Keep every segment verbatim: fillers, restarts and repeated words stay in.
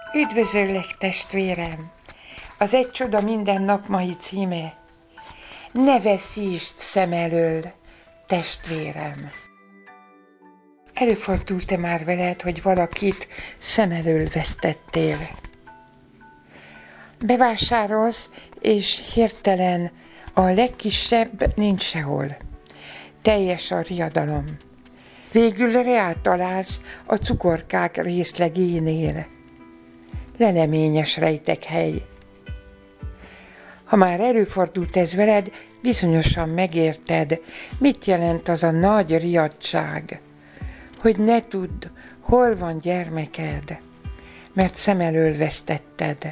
Üdvözöllek, testvérem! Az Egy csoda minden nap mai címe: ne veszítsd szem elől, testvérem! Előfordult-e már veled, hogy valakit szem elől vesztettél? Bevásárolsz, és hirtelen a legkisebb nincs sehol. Teljes a riadalom. Végül reát találsz a cukorkák részlegénél. Leleményes rejtekhely. Ha már előfordult ez veled, bizonyosan megérted, mit jelent az a nagy riadtság, hogy ne tudd, hol van gyermeked, mert szem elől vesztetted.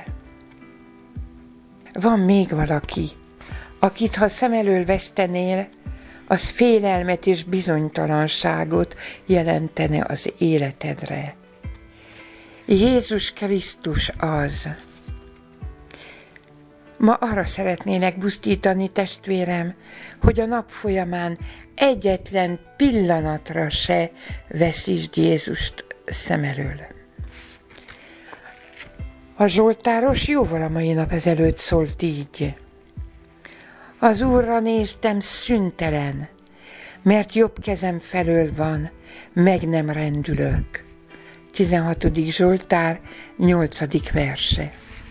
Van még valaki, akit ha szem elől vesztenél, az félelmet és bizonytalanságot jelentene az életedre. Jézus Krisztus az. Ma arra szeretnélek buzdítani, testvérem, hogy a nap folyamán egyetlen pillanatra se veszítsd Jézust szem elől. A zsoltáros jóval a mai nap ezelőtt szólt így: az Úrra néztem szüntelen, mert jobb kezem felől van, meg nem rendülök. tizenhatodik Zsoltár, nyolcadik verse.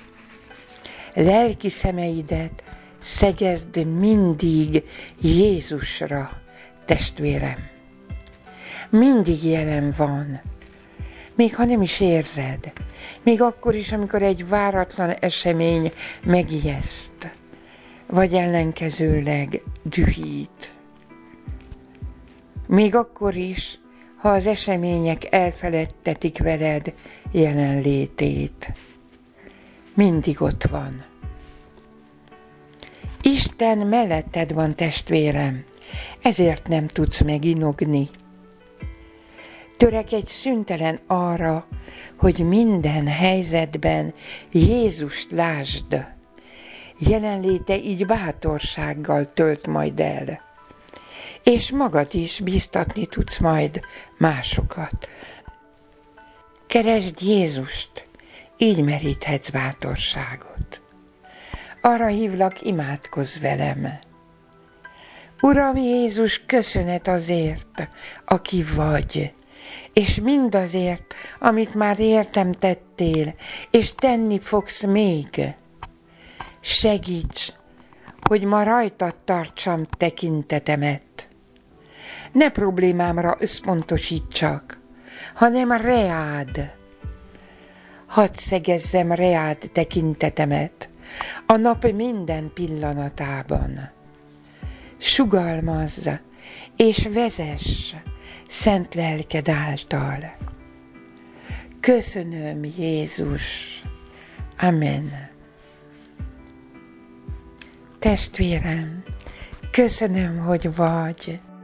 Lelki szemeidet szegezd mindig Jézusra, testvérem. Mindig jelen van, még ha nem is érzed, még akkor is, amikor egy váratlan esemény megijeszt, vagy ellenkezőleg dühít. Még akkor is, ha az események elfeledtetik veled jelenlétét. Mindig ott van. Isten melletted van, testvérem, ezért nem tudsz meginogni. Törekedj szüntelen arra, hogy minden helyzetben Jézust lásd. Jelenléte így bátorsággal tölt majd el, és magad is bíztatni tudsz majd másokat. Keresd Jézust, így meríthetsz bátorságot. Arra hívlak, imádkozz velem. Uram Jézus, köszönet azért, aki vagy, és mindazért, amit már értem tettél, és tenni fogsz még. Segíts, hogy ma rajtad tartsam tekintetemet. Ne problémámra összpontosítsak, hanem reád. Hadd szegezzem reád tekintetemet a nap minden pillanatában. Sugalmazz és vezess szent lelked által. Köszönöm, Jézus. Amen. Testvérem, köszönöm, hogy vagy.